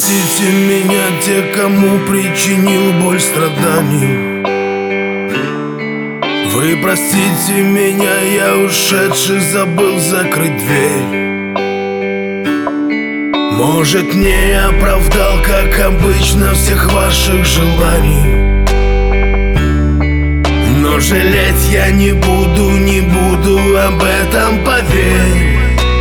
простите меня, те, кому причинил боль, страданий. Вы простите меня, я ушедший забыл закрыть дверь. Может, не оправдал, как обычно, всех ваших желаний, но жалеть я не буду, об этом поверь.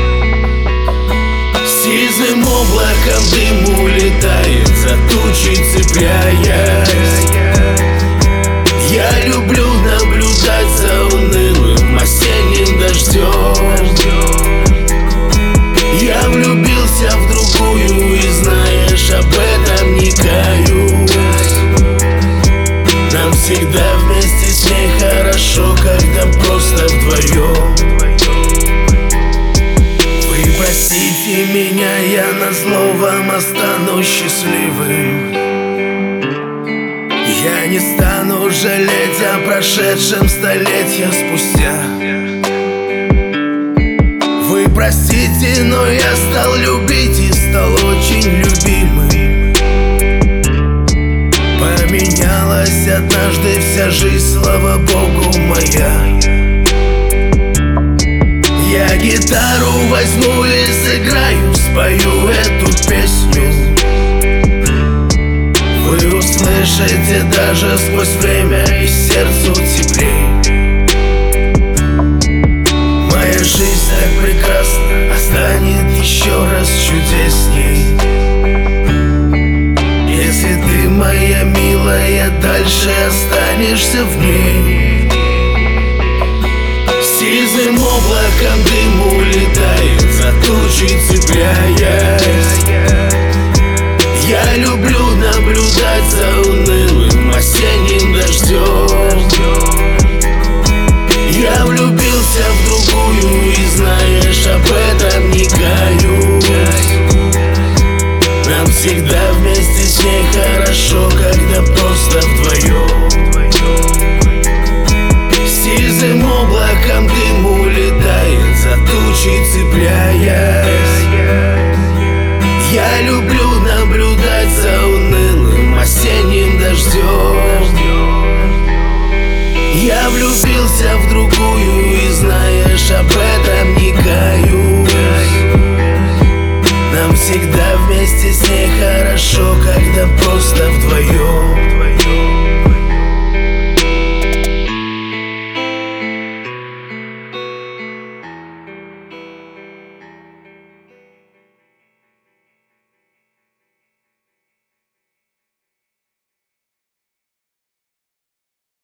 Сизым облаком дым улетает за тучи, цепляясь. Я люблю наблюдать за унылым осенним дождем. Я влюбился в другую и, знаешь, об этом не каюсь. Нам всегда вместе с ней хорошо, когда просто вдвоем. Вы простите меня, я назло вам останусь счастливым. Я не стану жалеть о прошедшем столетия спустя. Вы простите, но я стал любить и стал очень любимым. Поменялась однажды вся жизнь, слава богу, моя. Я гитару возьму и сыграю, спою эту песню. Вы услышите даже сквозь время, и сердцу теплей. Моя жизнь так прекрасна, а станет еще раз чудесней, если ты, моя милая, дальше останешься в ней. Сизым облаком дым улетает за тучи, цепляясь. Я люблю наблюдать за унылым осенним дождем. Я влюбился в другую и, знаешь, об этом не каюсь. Нам всегда вместе с ней хорошо, когда просто вдвоем. Сизым облаком дым улетает за тучи, цепляясь. Я люблю